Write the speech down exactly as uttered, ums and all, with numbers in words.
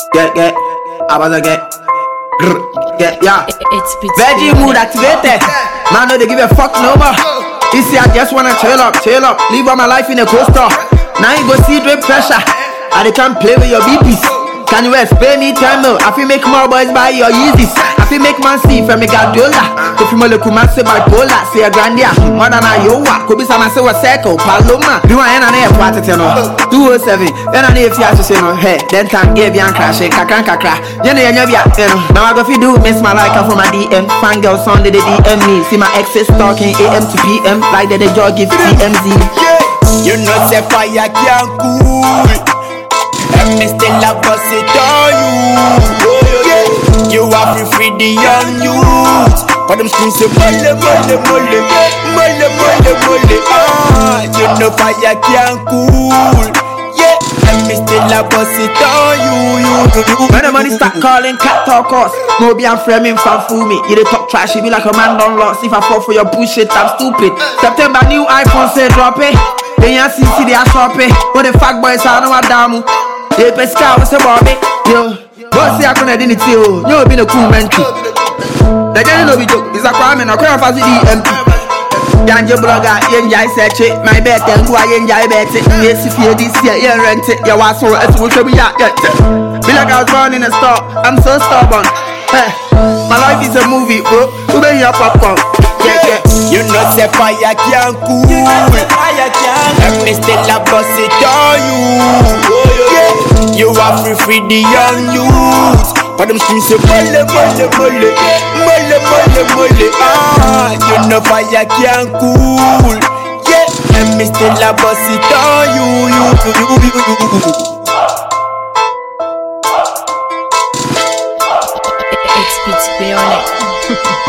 Get, get, I was a get. Get, yeah. It's Veggie mood activated. Man, no, they give a fuck no more. You see, I just wanna chill up, chill up. Leave all my life in a coaster. Now you go see drip pressure. I they can't play with your B Ps. Can you explain me time no? I feel make more boys buy your Yeezys. I feel make man see from me Gadola. If you mo look man say bipolar, say a grandia. More than a yowa. Could be some say a circle, paloma. Do I ain't an air quarter ten no? two oh seven. Then I need if you have to say no. Hey, then time give you a crash, kakran kakra. You know you know you know. Now I go fi do miss my like for my D M. Fan girl Sunday they D M me. See my exes talking A M to P M like that they just give T M Z. You know say fire can't cool. And me still a bust it on you. Yeah. You have to free the young youth. But them screams say mole, mole, mole, mole, mole, mole. Ah, you know fire can't cool. Yeah, and me still a bust it on you, you, you. When the money start calling, cat talk us. No be I'm framing fan fool me. You dey talk trash, you be like a man done lost. If I fall for your bullshit, I'm stupid. September new iPhone say drop it. Then you see see they are shopping. But the fuck boys I know what damn. They pesca was a Bobby. Yo, boss say I couldn't identity. You know been a cool man too. The guy no be joke. It's a crime and I can't pass the D M P. Ganja blogger, enjoy search it. My bet and go I enjoy bet it. Yes, if you this year, you rent it. You was so as we should be at it. Be like I was born in a store. I'm so stubborn. Hey, my life is a movie, bro. Who bring your popcorn? Yeah, yeah. You know say fire can't cool. Fire can't. And me still a bust it on you. Yeah. You have to free the young youth. But them screams say mole, mole, mole, mole, mole, mole. Ah, you know fire can't cool. Yeah. And me still a bust it on you, you, you, you, you. It's Beats Be on it.